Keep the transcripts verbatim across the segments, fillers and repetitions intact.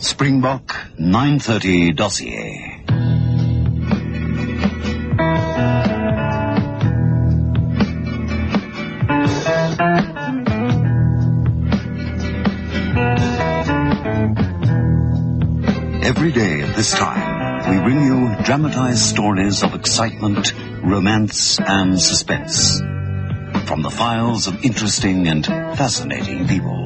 Springbok nine thirty Dossier. Every day at this time, we bring you dramatized stories of excitement, romance, and suspense from the files of interesting and fascinating people.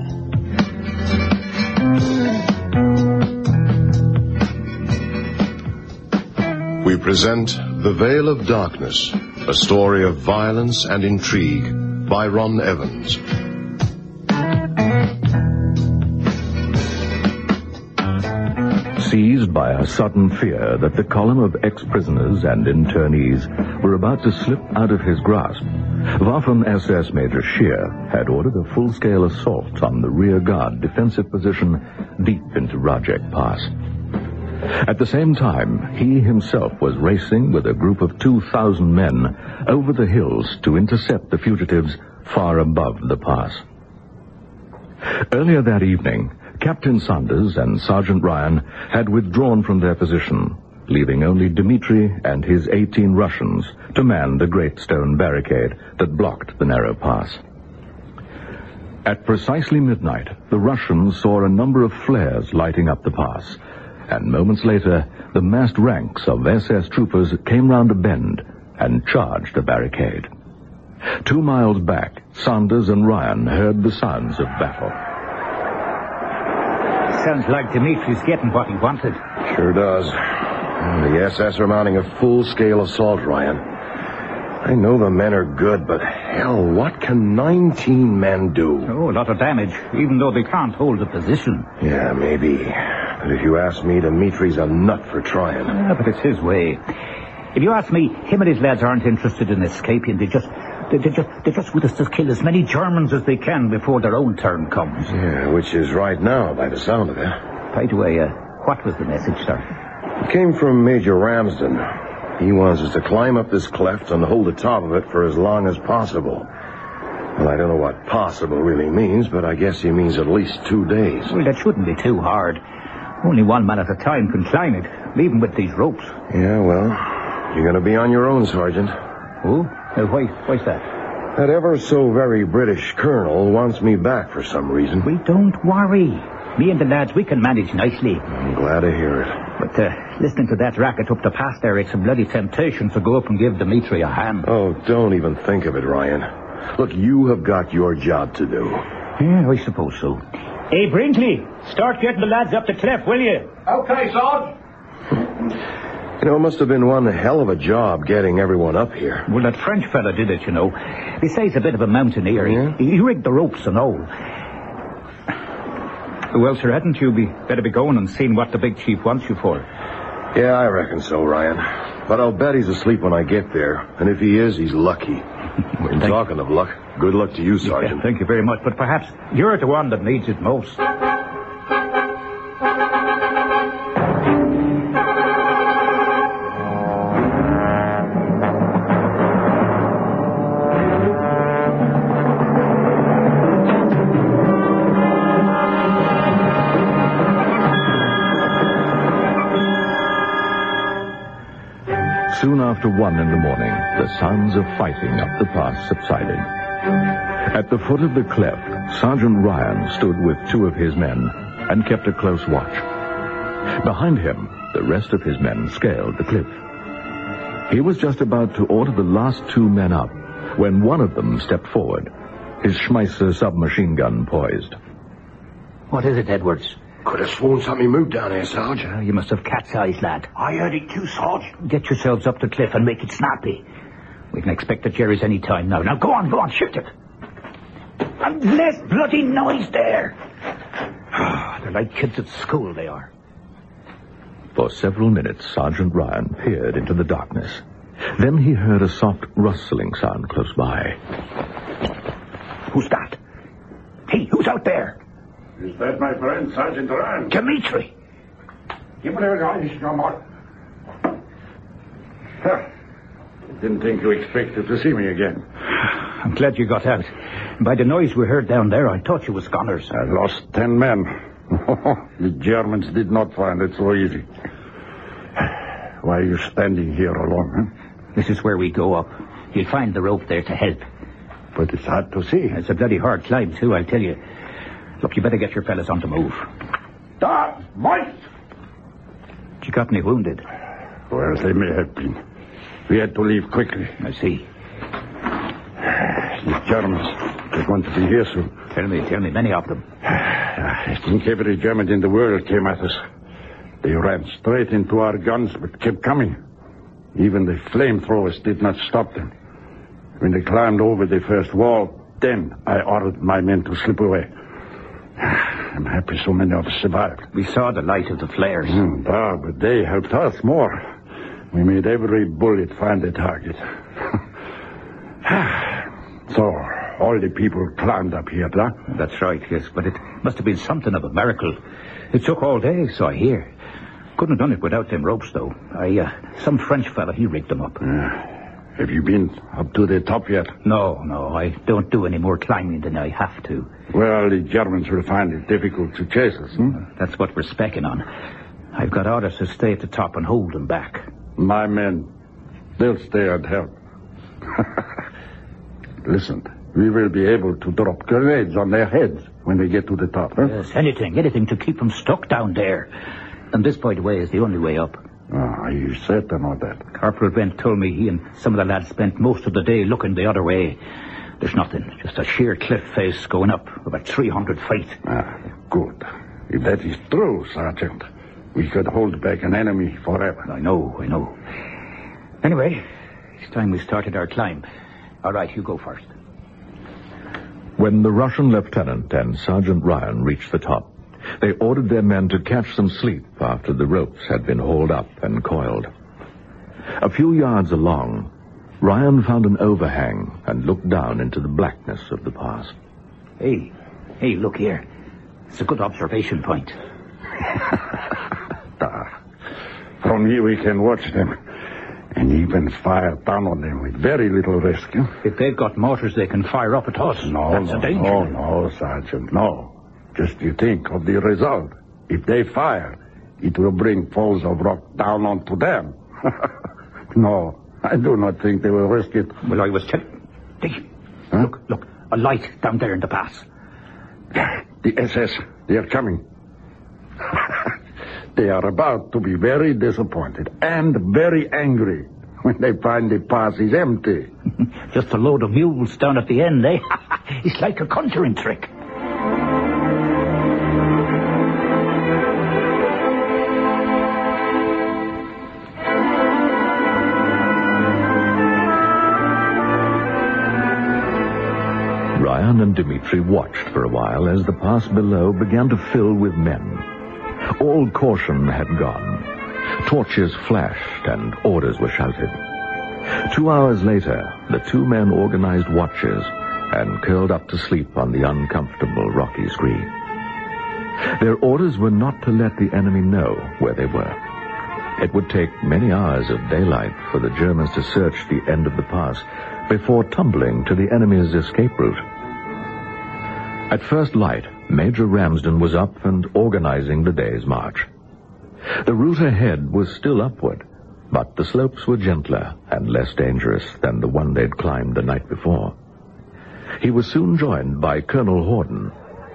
We present The Veil of Darkness, a story of violence and intrigue by Ron Evans. Seized by a sudden fear that the column of ex-prisoners and internees were about to slip out of his grasp, Waffen S S Major Scheer had ordered a full-scale assault on the rear-guard defensive position deep into Rajek Pass. At the same time, he himself was racing with a group of two thousand men over the hills to intercept the fugitives far above the pass. Earlier that evening, Captain Sanders and Sergeant Ryan had withdrawn from their position, leaving only Dmitri and his eighteen Russians to man the great stone barricade that blocked the narrow pass. At precisely midnight, the Russians saw a number of flares lighting up the pass, and moments later, the massed ranks of S S troopers came round a bend and charged the barricade. Two miles back, Sanders and Ryan heard the sounds of battle. Sounds like Dimitri's getting what he wanted. Sure does. The S S are mounting a full-scale assault, Ryan. I know the men are good, but hell, what can nineteen men do? Oh, a lot of damage, even though they can't hold the position. Yeah, maybe. But if you ask me, Dimitri's a nut for trying. Yeah, but it's his way. If you ask me, him and his lads aren't interested in escaping. They just... They, they just, they just want us to kill as many Germans as they can before their own turn comes. Yeah, which is right now, by the sound of it. By the way, uh, what was the message, sir? It came from Major Ramsden. He wants us to climb up this cleft and hold the top of it for as long as possible. Well, I don't know what possible really means, but I guess he means at least two days. Well, that shouldn't be too hard. Only one man at a time can climb it, even with these ropes. Yeah, well, you're going to be on your own, Sergeant. Oh? Uh, why, why's that? That ever-so-very British colonel wants me back for some reason. Well, don't worry. Me and the lads, we can manage nicely. I'm glad to hear it. But uh, listening to that racket up the pass there, it's a bloody temptation to go up and give Dmitri a hand. Oh, don't even think of it, Ryan. Look, you have got your job to do. Yeah, I suppose so. Hey, Brinkley, start getting the lads up the cliff, will you? Okay, Sarge. You know, it must have been one hell of a job getting everyone up here. Well, that French fella did it, you know. Besides a bit of a mountaineer. Yeah? He, he rigged the ropes and all. Well, sir, hadn't you be better be going and seeing what the big chief wants you for? Yeah, I reckon so, Ryan. But I'll bet he's asleep when I get there. And if he is, he's lucky. And talking of luck, good luck to you, Sergeant. Yeah, thank you very much. But perhaps you're the one that needs it most. Soon after one in the morning, the sounds of fighting up the pass subsided. At the foot of the cleft, Sergeant Ryan stood with two of his men and kept a close watch. Behind him, the rest of his men scaled the cliff. He was just about to order the last two men up when one of them stepped forward, his Schmeisser submachine gun poised. What is it, Edwards? Could have sworn something moved down here, Sarge. Uh, you must have cat's eyes, lad. I heard it too, Sarge. Get yourselves up the cliff and make it snappy. We can expect the Jerry's any time now. Now, go on, go on, shoot it. And less bloody noise there. They're like kids at school, they are. For several minutes, Sergeant Ryan peered into the darkness. Then he heard a soft rustling sound close by. Who's that? Hey, who's out there? Is that my friend, Sergeant Ryan? Dmitri. Give me the guys, come on. Huh. Didn't think you expected to see me again. I'm glad you got out. By the noise we heard down there, I thought you was goners. I lost ten men. The Germans did not find it so easy. Why are you standing here alone, huh? This is where we go up. You'll find the rope there to help. But it's hard to see. It's a bloody hard climb, too, I'll tell you. Look, you better get your fellas on the move. Stop! Mike! You got any wounded? Well, they may have been. We had to leave quickly. I see. The Germans, they're going to be here soon. Tell me, tell me, many of them. I think every German in the world came at us. They ran straight into our guns, but kept coming. Even the flamethrowers did not stop them. When they climbed over the first wall, then I ordered my men to slip away. I'm happy so many of us survived. We saw the light of the flares. Mm, ah, but they helped us more. We made every bullet find the target. So, all the people climbed up here, huh? That's right, yes, but it must have been something of a miracle. It took all day, so I hear. Couldn't have done it without them ropes, though. I, uh, some French fella, he rigged them up. Uh, have you been up to the top yet? No, no, I don't do any more climbing than I have to. Well, the Germans will find it difficult to chase us, hmm? That's what we're specking on. I've got orders to stay at the top and hold them back. My men, they'll stay and help. Listen, we will be able to drop grenades on their heads when we get to the top, huh? Yes, anything, anything to keep them stuck down there. And this, by the way, is the only way up. Oh, are you certain of that? Corporal Brent told me he and some of the lads spent most of the day looking the other way. There's nothing, just a sheer cliff face going up, about three hundred feet. Ah, good. If that is true, Sergeant, we could hold back an enemy forever. I know, I know. Anyway, it's time we started our climb. All right, you go first. When the Russian lieutenant and Sergeant Ryan reached the top, they ordered their men to catch some sleep after the ropes had been hauled up and coiled. A few yards along, Ryan found an overhang and looked down into the blackness of the pass. Hey, hey, look here. It's a good observation point. Ah, from here we can watch them and even fire down on them with very little risk. Huh? If they've got mortars, they can fire up at us. No, That's no, a danger. no, no, Sergeant, no. Just you think of the result. If they fire, it will bring falls of rock down onto them. No, I do not think they will risk it. Well, I was telling... Hey, huh? Look, look, a light down there in the pass. The S S, they are coming. They are about to be very disappointed and very angry when they find the pass is empty. Just a load of mules down at the end, eh? It's like a conjuring trick. Ryan and Dmitri watched for a while as the pass below began to fill with men. All caution had gone. Torches flashed and orders were shouted. Two hours later, the two men organized watches and curled up to sleep on the uncomfortable rocky scree. Their orders were not to let the enemy know where they were. It would take many hours of daylight for the Germans to search the end of the pass before tumbling to the enemy's escape route. At first light, Major Ramsden was up and organizing the day's march. The route ahead was still upward, but the slopes were gentler and less dangerous than the one they'd climbed the night before. He was soon joined by Colonel Horden.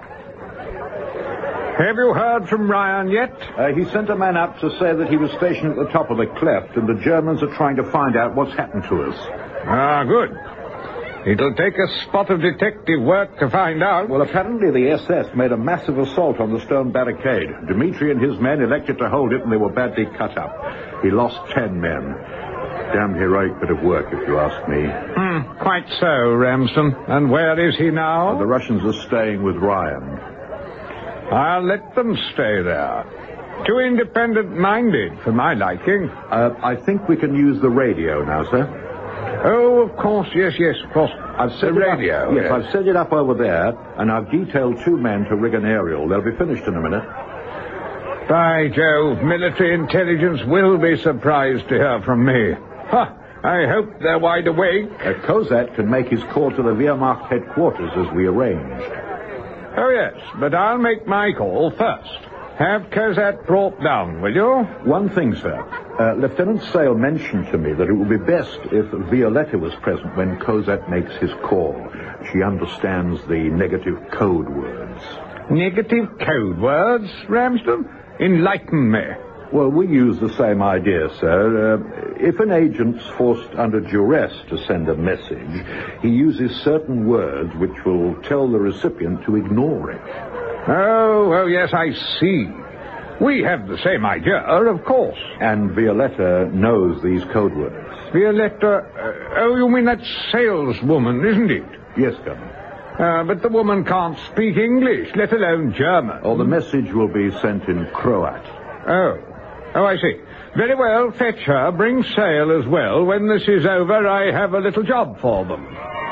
Have you heard from Ryan yet? Uh, he sent a man up to say that he was stationed at the top of the cleft, and the Germans are trying to find out what's happened to us. Ah, good. It'll take a spot of detective work to find out. Well, apparently the S S made a massive assault on the stone barricade. Dmitri and his men elected to hold it, and they were badly cut up. He lost ten men. Damned heroic bit of work, if you ask me. Hmm, quite so, Ramsden. And where is he now? Uh, the Russians are staying with Ryan. I'll let them stay there. Too independent-minded for my liking. Uh, I think we can use the radio now, sir. Oh, of course, yes, yes, of course. I've set the it radio. Up, yes, yes, I've set it up over there, and I've detailed two men to rig an aerial. They'll be finished in a minute. By Jove, military intelligence will be surprised to hear from me. Ha! I hope they're wide awake. Uh, Kozak can make his call to the Wehrmacht headquarters as we arranged. Oh, yes, but I'll make my call first. Have Cosette brought down, will you? One thing, sir. Uh, Lieutenant Sale mentioned to me that it would be best if Violetta was present when Cosette makes his call. She understands the negative code words. Negative code words, Ramsden? Enlighten me. Well, we use the same idea, sir. Uh, if an agent's forced under duress to send a message, he uses certain words which will tell the recipient to ignore it. Oh, oh, yes, I see. We have the same idea, of course. And Violetta knows these code words. Violetta... Uh, oh, you mean that saleswoman, isn't it? Yes, Colonel. Uh, but the woman can't speak English, let alone German. Oh, the message will be sent in Croat. Oh. Oh, I see. Very well, fetch her. Bring Sale as well. When this is over, I have a little job for them.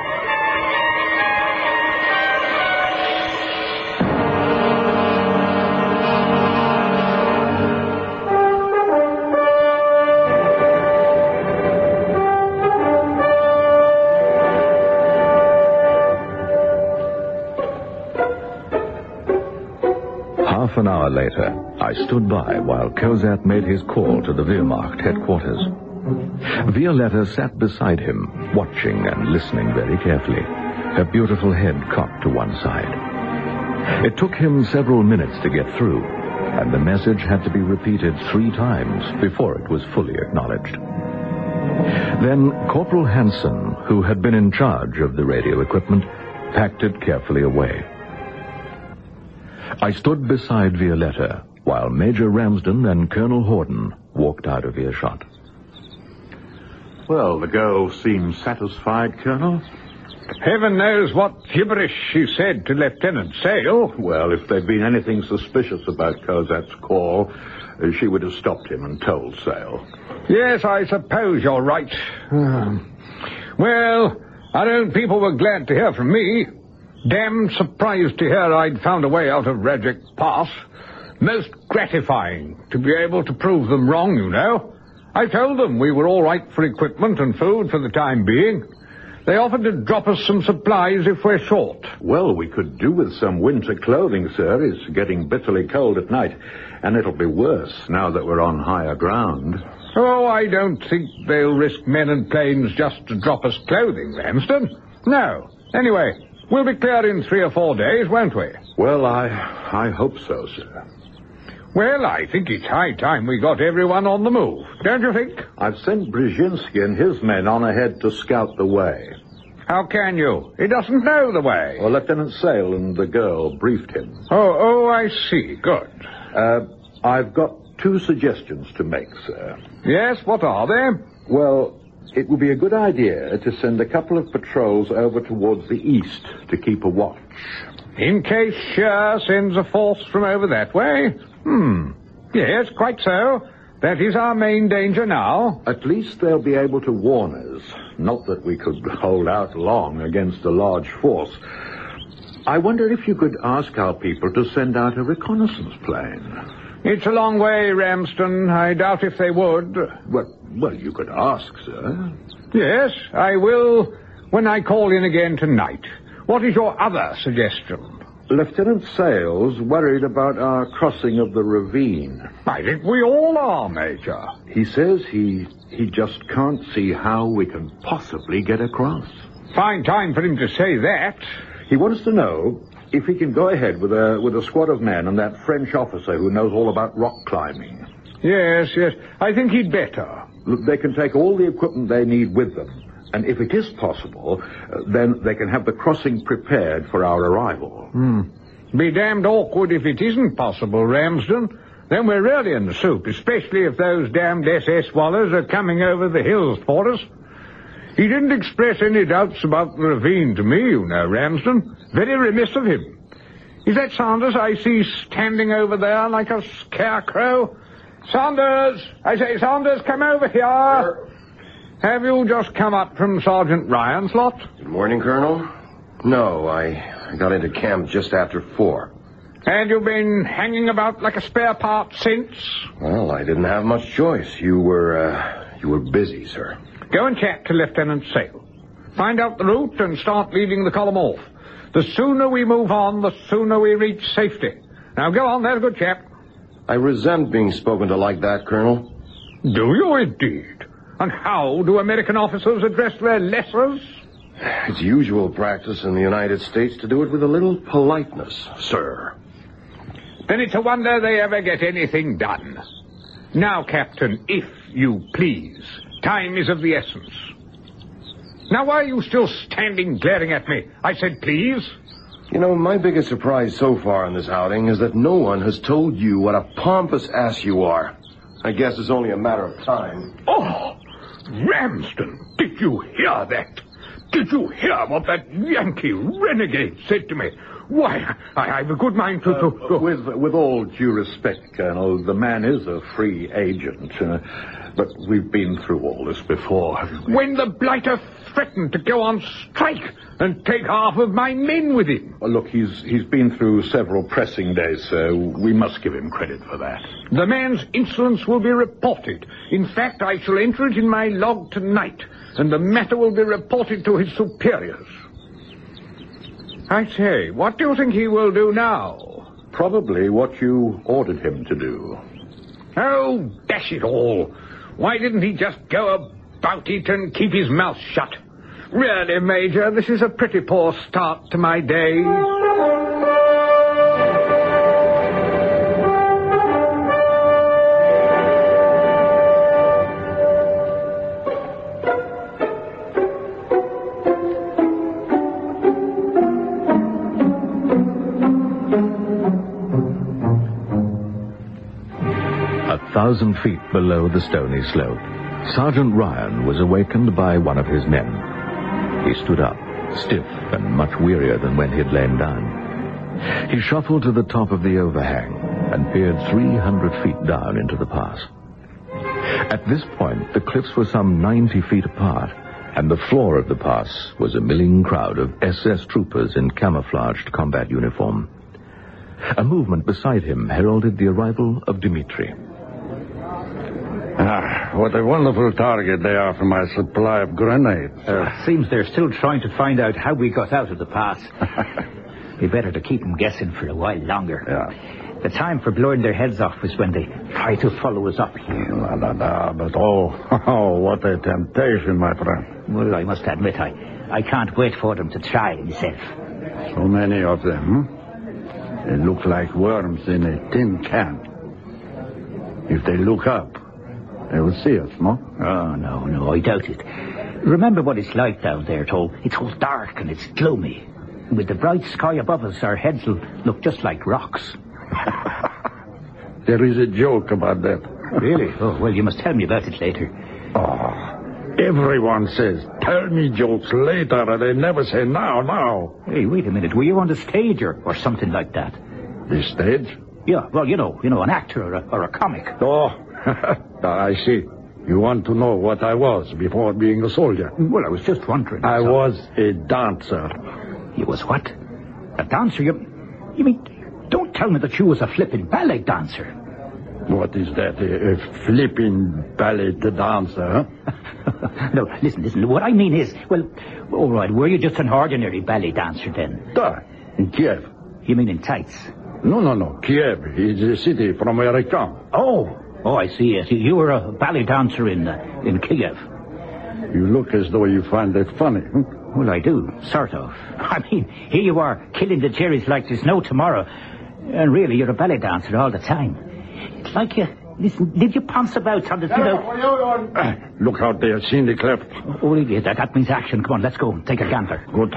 Half an hour later, I stood by while Cosette made his call to the Wehrmacht headquarters. Violetta sat beside him, watching and listening very carefully, her beautiful head cocked to one side. It took him several minutes to get through, and the message had to be repeated three times before it was fully acknowledged. Then Corporal Hansen, who had been in charge of the radio equipment, packed it carefully away. I stood beside Violetta while Major Ramsden and Colonel Horden walked out of earshot. Well, the girl seems satisfied, Colonel. Heaven knows what gibberish she said to Lieutenant Sale. Well, if there'd been anything suspicious about Cosette's call, uh, she would have stopped him and told Sale. Yes, I suppose you're right. Um, well, our own people were glad to hear from me. Damned surprised to hear I'd found a way out of Radrick Pass. Most gratifying to be able to prove them wrong, you know. I told them we were all right for equipment and food for the time being. They offered to drop us some supplies if we're short. Well, we could do with some winter clothing, sir. It's getting bitterly cold at night, and it'll be worse now that we're on higher ground. Oh, I don't think they'll risk men and planes just to drop us clothing, Ramsden. No. Anyway, we'll be clear in three or four days, won't we? Well, I I hope so, sir. Well, I think it's high time we got everyone on the move, don't you think? I've sent Brzezinski and his men on ahead to scout the way. How can you? He doesn't know the way. Well, Lieutenant Sale and the girl briefed him. Oh, oh, I see. Good. Uh, I've got two suggestions to make, sir. Yes, what are they? Well, it would be a good idea to send a couple of patrols over towards the east to keep a watch. In case Scheer sends a force from over that way? Hmm. Yes, quite so. That is our main danger now. At least they'll be able to warn us. Not that we could hold out long against a large force. I wonder if you could ask our people to send out a reconnaissance plane. It's a long way, Ramsden. I doubt if they would. Well, well, you could ask, sir. Yes, I will when I call in again tonight. What is your other suggestion? Lieutenant Sale's worried about our crossing of the ravine. I think we all are, Major. He says he he just can't see how we can possibly get across. Fine time for him to say that. He wants to know if he can go ahead with a with a squad of men and that French officer who knows all about rock climbing. Yes, yes. I think he'd better. Look, they can take all the equipment they need with them. And if it is possible, uh, then they can have the crossing prepared for our arrival. Hmm. Be damned awkward if it isn't possible, Ramsden. Then we're really in the soup, especially if those damned S S Wallers are coming over the hills for us. He didn't express any doubts about the ravine to me, you know, Ramsden. Very remiss of him. Is that Sanders I see standing over there like a scarecrow? Sanders! I say, Sanders, come over here! Sure. Have you just come up from Sergeant Ryan's lot? Good morning, Colonel. No, I got into camp just after four. And you've been hanging about like a spare part since? Well, I didn't have much choice. You were, uh, you were busy, sir. Go and chat to Lieutenant Sale. Find out the route and start leading the column off. The sooner we move on, the sooner we reach safety. Now go on, there's a good chap. I resent being spoken to like that, Colonel. Do you indeed? And how do American officers address their lessers? It's usual practice in the United States to do it with a little politeness, sir. Then it's a wonder they ever get anything done. Now, Captain, if you please, time is of the essence. Now, why are you still standing glaring at me? I said please. You know, my biggest surprise so far in this outing is that no one has told you what a pompous ass you are. I guess it's only a matter of time. Oh, Ramsden, did you hear that? Did you hear what that Yankee renegade said to me? Why, I, I've a good mind to... to, to... Uh, with, with all due respect, Colonel, the man is a free agent. Uh, but we've been through all this before, haven't we? When the blighter threatened to go on strike and take half of my men with him. Well, look, he's he's been through several pressing days, so we must give him credit for that. The man's insolence will be reported. In fact, I shall enter it in my log tonight, and the matter will be reported to his superiors. I say, what do you think he will do now? Probably what you ordered him to do. Oh, dash it all. Why didn't he just go about it and keep his mouth shut? Really, Major, this is a pretty poor start to my day. A thousand feet below the stony slope, Sergeant Ryan was awakened by one of his men. He stood up, stiff and much wearier than when he had lain down. He shuffled to the top of the overhang and peered three hundred feet down into the pass. At this point, the cliffs were some ninety feet apart, and the floor of the pass was a milling crowd of S S troopers in camouflaged combat uniform. A movement beside him heralded the arrival of Dmitri. Ah, what a wonderful target they are for my supply of grenades. Uh, seems they're still trying to find out how we got out of the pass. Be better to keep them guessing for a while longer. Yeah. The time for blowing their heads off was when they try to follow us up here. La, la, la, but oh, oh, what a temptation, my friend. Well, I must admit, I, I can't wait for them to try myself. So many of them, hmm? They look like worms in a tin can. If they look up, they will see us, no? Oh, no, no, I doubt it. Remember what it's like down there, Toll. It's all dark and it's gloomy. And with the bright sky above us, our heads will look just like rocks. There is a joke about that. Really? Oh, well, you must tell me about it later. Oh, everyone says, tell me jokes later, and they never say now, now. Hey, wait a minute. Were you on the stage or, or something like that? The stage? Yeah, well, you know, you know, an actor or a, or a comic. Oh, I see. You want to know what I was before being a soldier? Well, I was just wondering. I so. was a dancer. You was what? A dancer? You, you mean, don't tell me that you was a flippin' ballet dancer. What is that, a, a flipping ballet dancer, huh? No, listen, listen, what I mean is, well, all right, were you just an ordinary ballet dancer then? Da, in Kiev. You mean in tights? No, no, no. Kiev is a city from where I come. Oh, oh, I see, yes. You were a ballet dancer in, uh, in Kiev. You look as though you find that funny, huh? Well, I do, sort of. I mean, here you are, killing the cherries like there's no tomorrow. And really, you're a ballet dancer all the time. It's like you... Listen, did you pounce about on the... You know... uh, look out there, see the cleft. Oh, yeah, that, that means action. Come on, let's go. Take a gander. Good.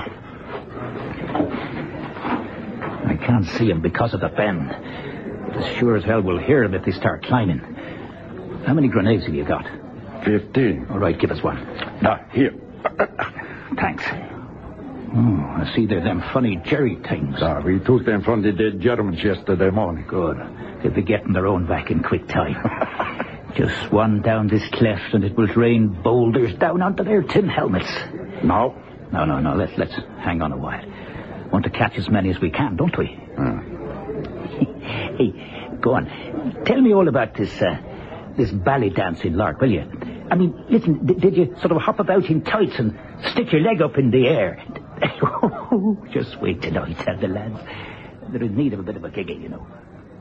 I can't see him because of the bend. But as sure as hell we'll hear him if they start climbing. How many grenades have you got? Fifteen. All right, give us one. Ah, here. Thanks. Oh, I see they're them funny jerry things. Ah, we took them from the dead Germans yesterday morning. Good. They'll be getting their own back in quick time. Just one down this cleft and it will rain boulders down onto their tin helmets. Now? No, no, no. Let's let's hang on a while. Want to catch as many as we can, don't we? Hmm. Hey, go on. Tell me all about this, uh, this ballet dancing lark, will you? I mean, listen, d- did you sort of hop about in tights and stick your leg up in the air? Just wait till I tell the lads. They're in need of a bit of a gigging, you know.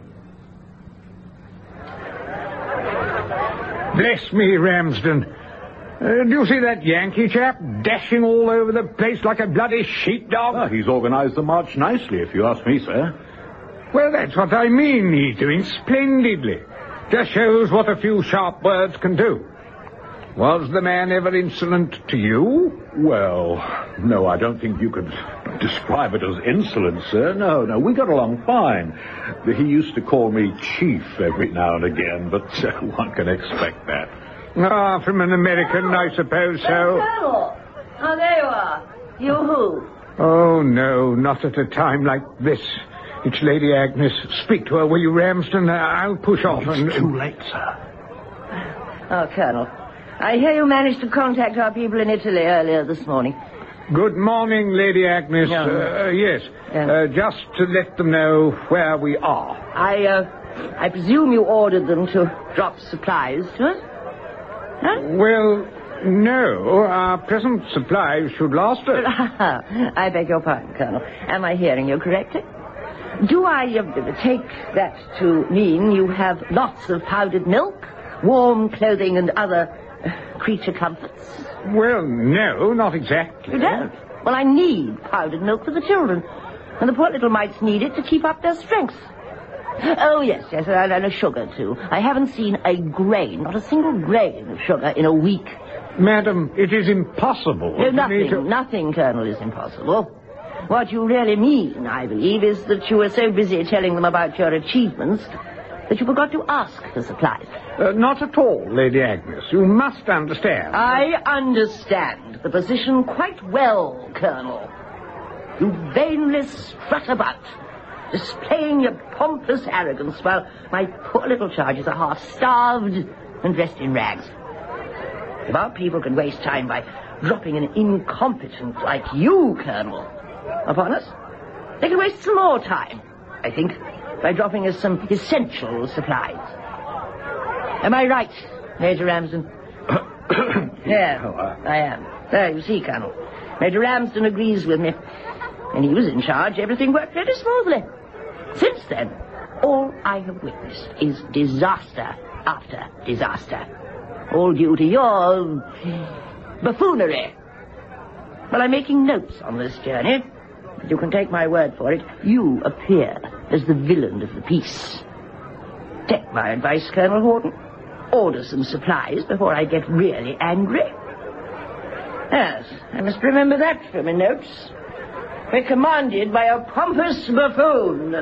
Bless me, Ramsden. Uh, do you see that Yankee chap dashing all over the place like a bloody sheepdog? Ah, he's organised the march nicely, if you ask me, sir. Well, that's what I mean. He's doing splendidly. Just shows what a few sharp words can do. Was the man ever insolent to you? Well, no, I don't think you could describe it as insolent, sir. No, no, we got along fine. He used to call me Chief every now and again, but uh, one can expect that. Ah, from an American, I suppose so. Colonel! Oh, there you are. You who? Oh, no, not at a time like this. It's Lady Agnes. Speak to her, will you, Ramsden? I'll push off. It's and... too late, sir. Oh, Colonel. I hear you managed to contact our people in Italy earlier this morning. Good morning, Lady Agnes. Yeah. Uh, yes, Yeah. Uh, just to let them know where we are. I, uh, I presume you ordered them to drop supplies to us? Huh? Well, no. Our present supplies should last us. I beg your pardon, Colonel. Am I hearing you correctly? Do I uh, take that to mean you have lots of powdered milk, warm clothing, and other uh, creature comforts? Well, no, not exactly. You don't? Well, I need powdered milk for the children, and the poor little mites need it to keep up their strength. Oh, yes, yes, and, and sugar, too. I haven't seen a grain, not a single grain of sugar in a week. Madam, it is impossible. No, for me nothing, to... nothing, Colonel, is impossible. What you really mean, I believe, is that you were so busy telling them about your achievements that you forgot to ask for supplies. Uh, not at all, Lady Agnes. You must understand. I understand the position quite well, Colonel. You vainly strut about, displaying your pompous arrogance while my poor little charges are half-starved and dressed in rags. If our people can waste time by dropping an incompetent like you, Colonel, upon us, they can waste some more time, I think, by dropping us some essential supplies. Am I right, Major Ramsden? Yeah, I am. There, you see, Colonel. Major Ramsden agrees with me. When he was in charge, everything worked very smoothly. Since then, all I have witnessed is disaster after disaster. All due to your buffoonery. Well, I'm making notes on this journey. You can take my word for it. You appear as the villain of the piece. Take my advice, Colonel Horton. Order some supplies before I get really angry. Yes, I must remember that for my notes. We're commanded by a pompous buffoon.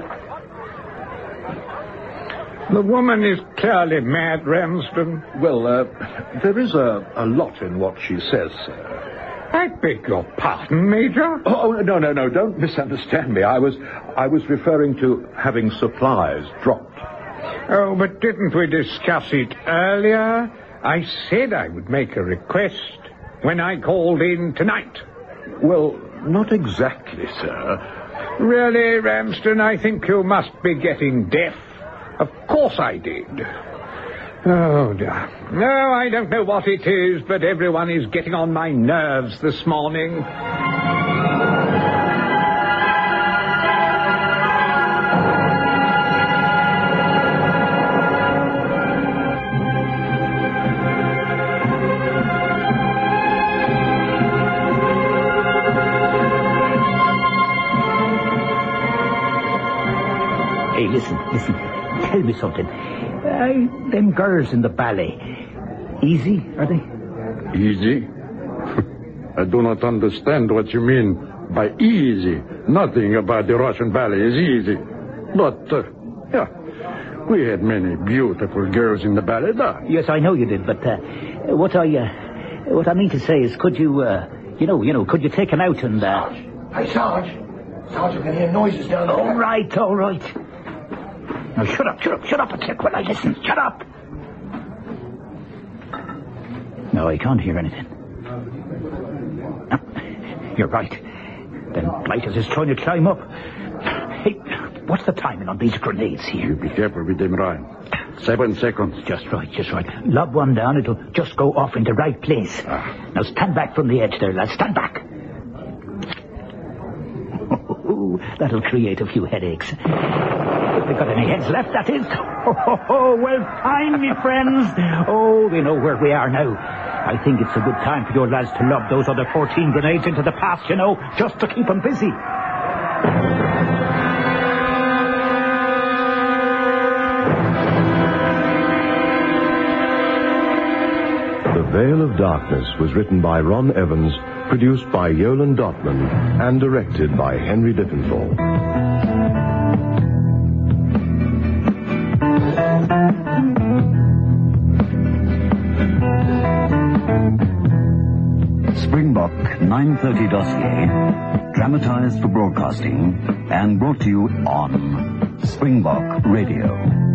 The woman is clearly mad, Ramsden. Well, uh, there is a, a lot in what she says, sir. I beg your pardon, Major. Oh, no, no, no, don't misunderstand me. I was, I was referring to having supplies dropped. Oh, but didn't we discuss it earlier? I said I would make a request when I called in tonight. Well, not exactly, sir. Really, Ramsden, I think you must be getting deaf. Of course I did. Oh, dear. No, I don't know what it is, but everyone is getting on my nerves this morning. Hey, listen, listen. Tell me something. Uh, them girls in the ballet, easy, are they? Easy? I do not understand what you mean by easy. Nothing about the Russian ballet is easy. But, uh, yeah, we had many beautiful girls in the ballet, da. Yes, I know you did, but uh, what I uh, what I mean to say is, could you, uh, you know, you know, could you take them out and... Uh... Hey, Sarge. Sarge, I can hear noises down there. All right, all right. Now, shut up, shut up, shut up a sec while I listen. Shut up! No, I can't hear anything. No, you're right. Then Blighters is trying to climb up. Hey, what's the timing on these grenades here? You be careful with them, Ryan. Seven seconds. Just right, just right. Lob one down, it'll just go off in the right place. Ah. Now stand back from the edge there, lads. Stand back. That'll create a few headaches. If they've got any heads left, that is. Oh, oh, oh, well, fine, me friends. Oh, they know where we are now. I think it's a good time for your lads to lob those other fourteen grenades into the pass, you know, just to keep them busy. The Veil of Darkness was written by Ron Evans, produced by Yolan Dotman, and directed by Henry Diffenthal. Springbok nine thirty dossier, dramatized for broadcasting and brought to you on Springbok Radio.